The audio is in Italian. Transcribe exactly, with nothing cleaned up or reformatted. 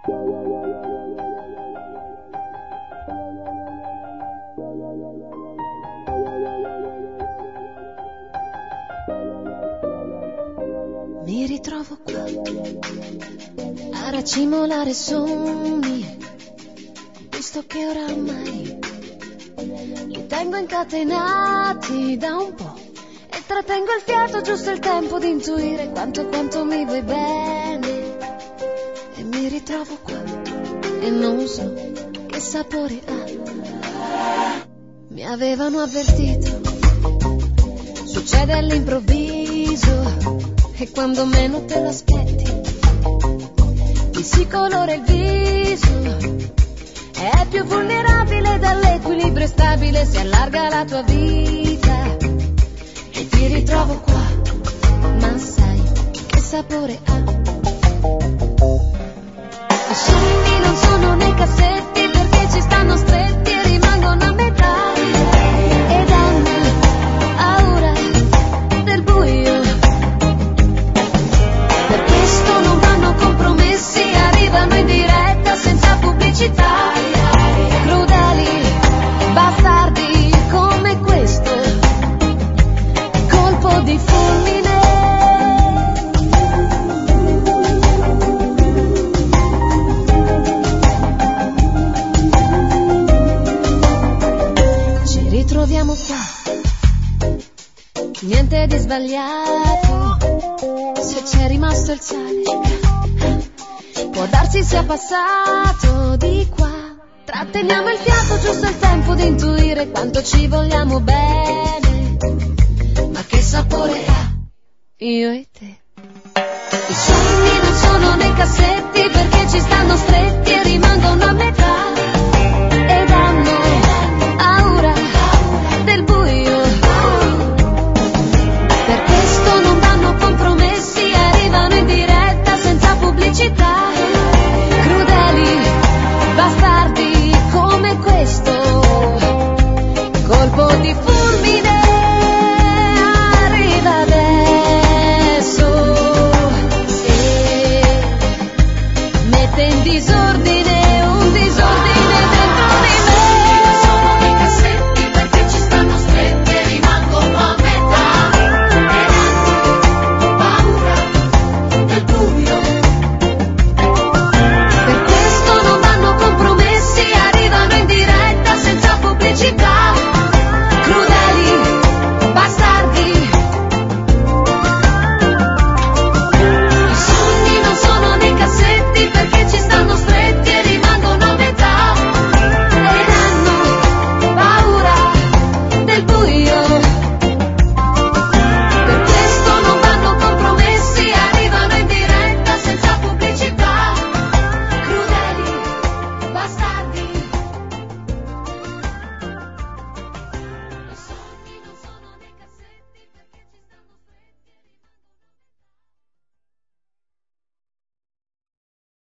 Mi ritrovo qua a racimolare sogni, visto che oramai li tengo incatenati da un po' e trattengo il fiato, giusto il tempo di intuire quanto quanto mi vuoi bene. E mi ritrovo qua e non so che sapore ha. Mi avevano avvertito, succede all'improvviso e quando meno te lo aspetti ti si colora il viso, è più vulnerabile dall'equilibrio stabile, si allarga la tua vita e ti ritrovo qua, ma sai che sapore ha. I sogni non sono nei cassetti perché ci stanno stretti e rimangono a metà ed hanno paura del buio. Per questo non vanno compromessi, arrivano in diretta senza pubblicità. Crudeli, bastardi come questo, colpo di fulmine. Ci ritroviamo qua, niente di sbagliato, se c'è rimasto il sale può darsi sia passato di qua. Tratteniamo il fiato, giusto il tempo di intuire quanto ci vogliamo bene, ma che sapore ha io e te. I sogni non sono nei cassetti perché ci stanno stretti e rimangono a metà ed hanno paura del buio. Per questo non vanno compromessi, arrivano in diretta senza pubblicità. Crudeli, bastardi come questo, colpo di fulmine arriva adesso e mette in disordine un disordine dentro di me. Sono dei cassetti perché ci stanno stretti e rimangono a metà e hanno paura del buio. Per questo non vanno compromessi, arrivano in diretta senza pubblicità. Crudeli, bastardi. I sogni non sono nei cassetti perché ci stanno stretti e rimangono a metà ed hanno paura del buio.